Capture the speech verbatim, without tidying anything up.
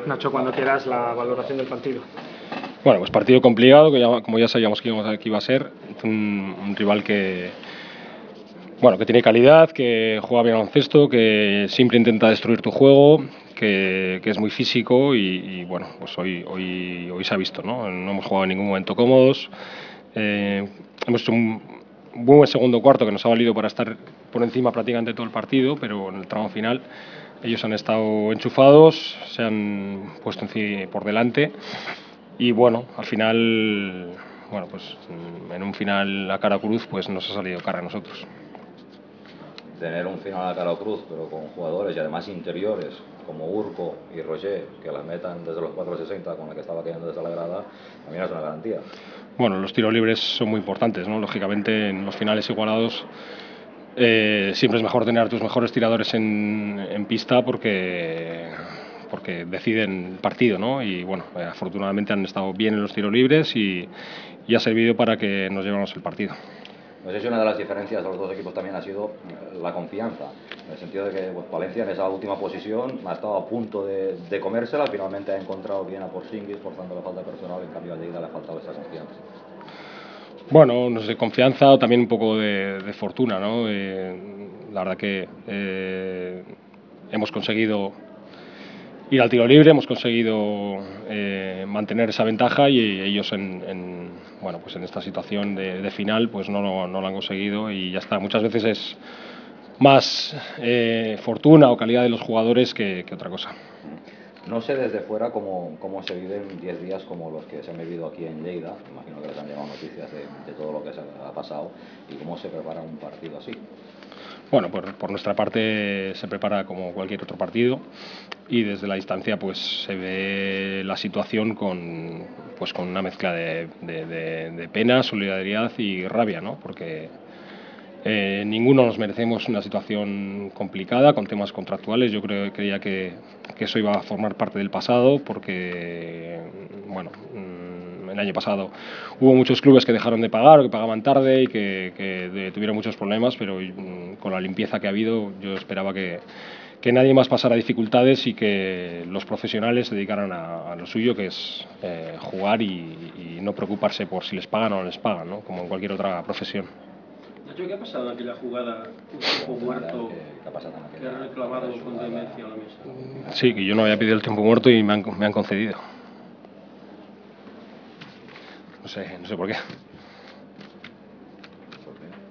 Nacho, cuando quieras, la valoración del partido. Bueno, pues partido complicado, que ya, como ya sabíamos que, íbamos, que iba a ser, un, un rival que, bueno, que tiene calidad, que juega bien al baloncesto, que siempre intenta destruir tu juego, que, que es muy físico y, y bueno, pues hoy, hoy, hoy se ha visto, ¿no? No hemos jugado en ningún momento cómodos, eh, hemos hecho un buen segundo cuarto que nos ha valido para estar por encima prácticamente todo el partido, pero en el tramo final ellos han estado enchufados, se han puesto por delante y bueno, al final, bueno, pues en un final a cara cruz pues nos ha salido cara a nosotros. Tener un final a cara cruz, pero con jugadores y además interiores como Urco y Roger, que las metan desde los cuatro sesenta con la que estaba cayendo desde la grada, también es una garantía. Bueno, los tiros libres son muy importantes, ¿no? Lógicamente en los finales igualados eh, siempre es mejor tener a tus mejores tiradores en, en pista porque, porque deciden el partido, ¿no? Y bueno, eh, afortunadamente han estado bien en los tiros libres y, y ha servido para que nos llevemos el partido. No sé si una de las diferencias de los dos equipos también ha sido la confianza, en el sentido de que pues, Palencia en esa última posición ha estado a punto de, de comérsela, finalmente ha encontrado bien a Porzingis forzando la falta personal, en cambio a Lleida le ha faltado esa confianza. Bueno, no sé, confianza o también un poco de, de fortuna, ¿no? Eh, la verdad que eh, hemos conseguido ir al tiro libre, hemos conseguido eh, mantener esa ventaja y ellos en, en, bueno, pues en esta situación de, de final pues no, no, no lo han conseguido y ya está. Muchas veces es más eh, fortuna o calidad de los jugadores que, que otra cosa. No sé desde fuera cómo, cómo se viven diez días como los que se han vivido aquí en Lleida, imagino que les han llegado noticias de, de todo lo que se ha pasado y cómo se prepara un partido así. Bueno, por, por nuestra parte se prepara como cualquier otro partido y desde la distancia pues se ve la situación con, pues, con una mezcla de, de, de, de pena, solidaridad y rabia, ¿no? Porque eh, ninguno nos merecemos una situación complicada con temas contractuales. Yo creo, creía que, que eso iba a formar parte del pasado porque, bueno, el año pasado hubo muchos clubes que dejaron de pagar o que pagaban tarde y que, que de, tuvieron muchos problemas, pero con la limpieza que ha habido yo esperaba que, que nadie más pasara dificultades y que los profesionales se dedicaran a, a lo suyo, que es eh, jugar y, y no preocuparse por si les pagan o no les pagan, ¿no? Como en cualquier otra profesión. ¿Qué ha pasado en aquella jugada, un tiempo muerto, que ha reclamado con vehemencia a la mesa? Sí, que yo no había pedido el tiempo muerto y me han, me han concedido. No sé, no sé por qué.